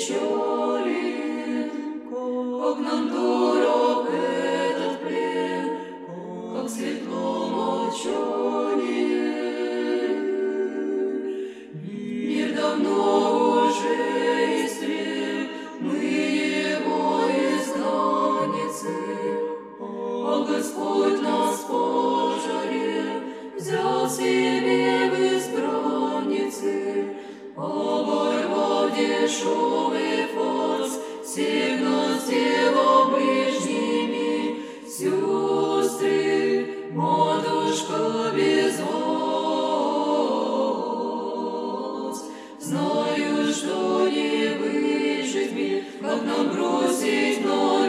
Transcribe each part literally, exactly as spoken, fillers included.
печали, как нам дорог этот плен, как светло молчание. Мир давно уже истреб, мы его изгнанницы, а Господь нас пожалел, взял себе в избранницы, оборвав дешевый фарс, всех нас сделал ближними. Сестры, матушка без вас, знаю, что не выжить мне, как нам бросить на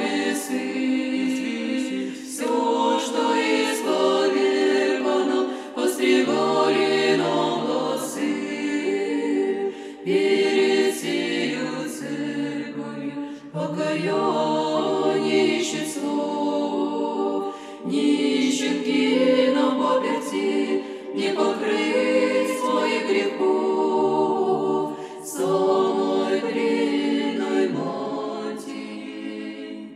весы все, что исковерка нам, постригали нам волосы. Перед сею церковью покаяние ищет слов, нищенки нам поперти, не покрыть своих грехов самой длинной мантии.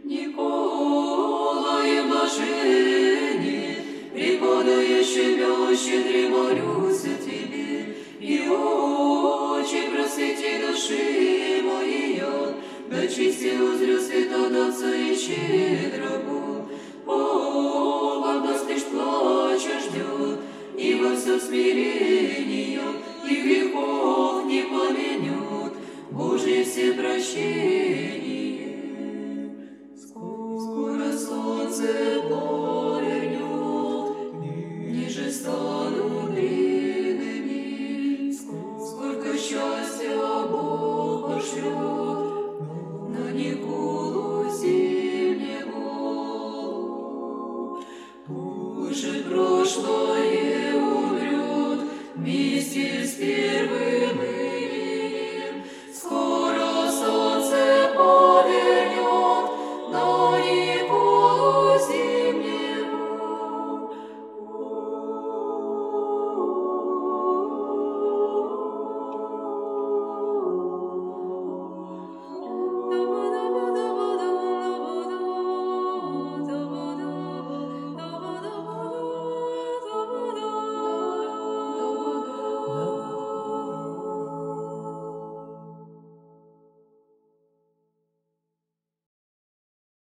Николай блаженный, преподающий мя щедрый, молюсь о тебе, и очи просвети души моей, да чисти узрю святого Отца и щедрого. О, как нас лишь плача ждет, и во всем смирении, и грехов не поменет Божье все прощение. Скоро солнце повернет, ниже станут длинными, сколько счастья Бог пошлет на Николу зимнего. Уже прошлое умрет вместе с